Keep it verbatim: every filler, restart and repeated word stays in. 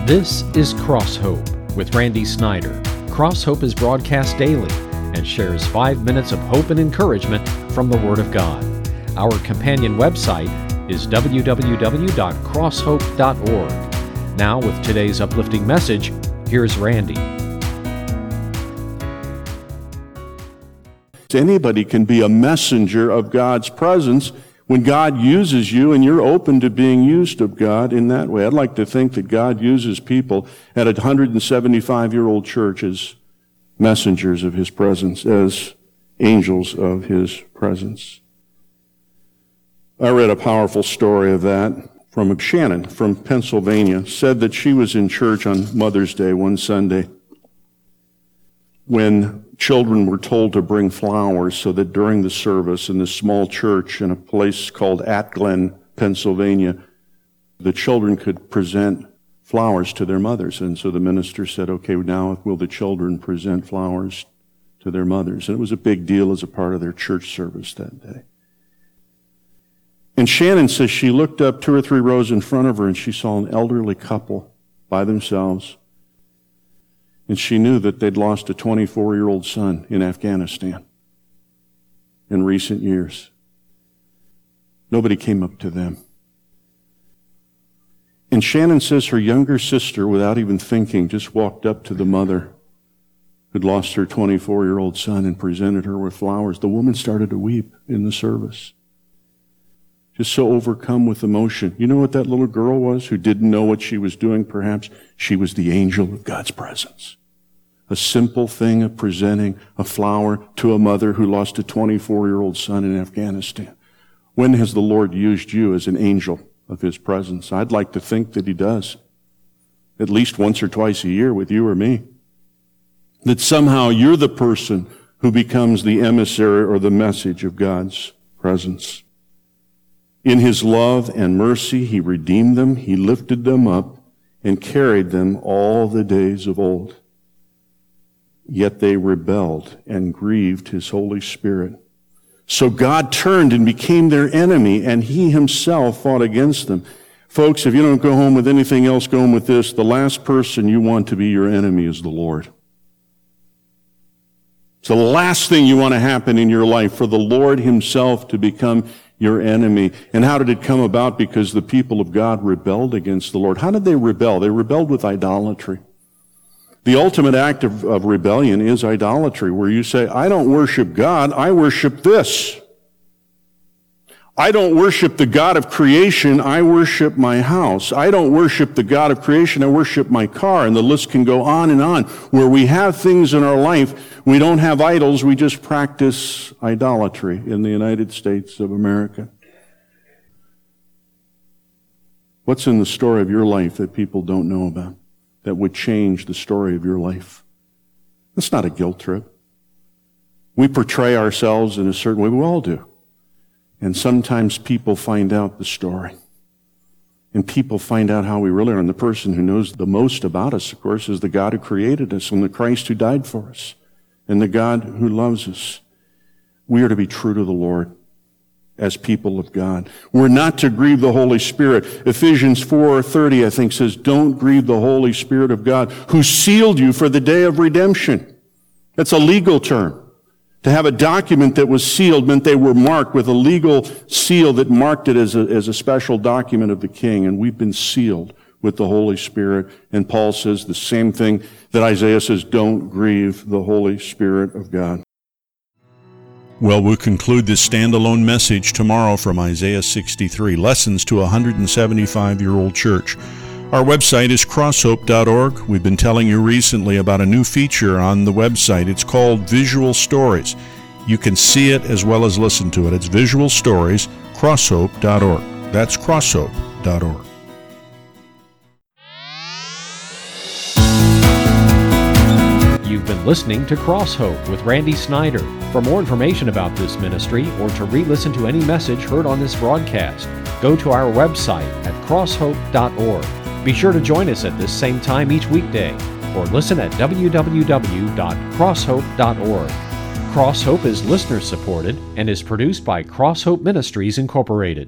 This is Cross Hope with Randy Snyder. Cross Hope is broadcast daily and shares five minutes of hope and encouragement from the Word of God. Our companion website is w w w dot cross hope dot org. Now, with today's uplifting message, here's Randy. Anybody can be a messenger of God's presence when God uses you and you're open to being used of God in that way. I'd like to think that God uses people at a one hundred seventy-five-year-old church as messengers of His presence, as angels of His presence. I read a powerful story of that from Shannon from Pennsylvania. Said that she was in church on Mother's Day one Sunday when children were told to bring flowers so that during the service in this small church in a place called Atglen, Pennsylvania, the children could present flowers to their mothers. And so the minister said, okay, now will the children present flowers to their mothers? And it was a big deal as a part of their church service that day. And Shannon says she looked up two or three rows in front of her and she saw an elderly couple by themselves. And she knew that they'd lost a twenty-four-year-old son in Afghanistan in recent years. Nobody came up to them. And Shannon says her younger sister, without even thinking, just walked up to the mother who'd lost her twenty-four-year-old son and presented her with flowers. The woman started to weep in the service, just so overcome with emotion. You know what that little girl was who didn't know what she was doing, perhaps? She was the angel of God's presence. A simple thing of presenting a flower to a mother who lost a twenty-four-year-old son in Afghanistan. When has the Lord used you as an angel of His presence? I'd like to think that He does. At least once or twice a year with you or me. That somehow you're the person who becomes the emissary or the message of God's presence. In His love and mercy, He redeemed them, He lifted them up, and carried them all the days of old. Yet they rebelled and grieved His Holy Spirit. So God turned and became their enemy, and He Himself fought against them. Folks, if you don't go home with anything else, go home with this. The last person you want to be your enemy is the Lord. It's the last thing you want to happen in your life, for the Lord Himself to become your enemy. And how did it come about? Because the people of God rebelled against the Lord. How did they rebel? They rebelled with idolatry. The ultimate act of, of rebellion is idolatry, where you say, I don't worship God, I worship this. I don't worship the God of creation, I worship my house. I don't worship the God of creation, I worship my car. And the list can go on and on. Where we have things in our life, we don't have idols, we just practice idolatry in the United States of America. What's in the story of your life that people don't know about, that would change the story of your life? That's not a guilt trip. We portray ourselves in a certain way. We all do. And sometimes people find out the story. And people find out how we really are. And the person who knows the most about us, of course, is the God who created us and the Christ who died for us and the God who loves us. We are to be true to the Lord as people of God. We're not to grieve the Holy Spirit. Ephesians four thirty, I think, says, don't grieve the Holy Spirit of God, who sealed you for the day of redemption. That's a legal term. To have a document that was sealed meant they were marked with a legal seal that marked it as a, as a special document of the King. And we've been sealed with the Holy Spirit. And Paul says the same thing that Isaiah says, don't grieve the Holy Spirit of God. Well, we'll conclude this standalone message tomorrow from Isaiah sixty-three, Lessons to a one hundred seventy-five-Year-Old Church. Our website is cross hope dot org. We've been telling you recently about a new feature on the website. It's called Visual Stories. You can see it as well as listen to it. It's Visual Stories, cross hope dot org. That's cross hope dot org. You've been listening to Cross Hope with Randy Snyder. For more information about this ministry or to re-listen to any message heard on this broadcast, go to our website at cross hope dot org. Be sure to join us at this same time each weekday or listen at w w w dot cross hope dot org. Cross Hope is listener supported and is produced by Cross Hope Ministries Incorporated.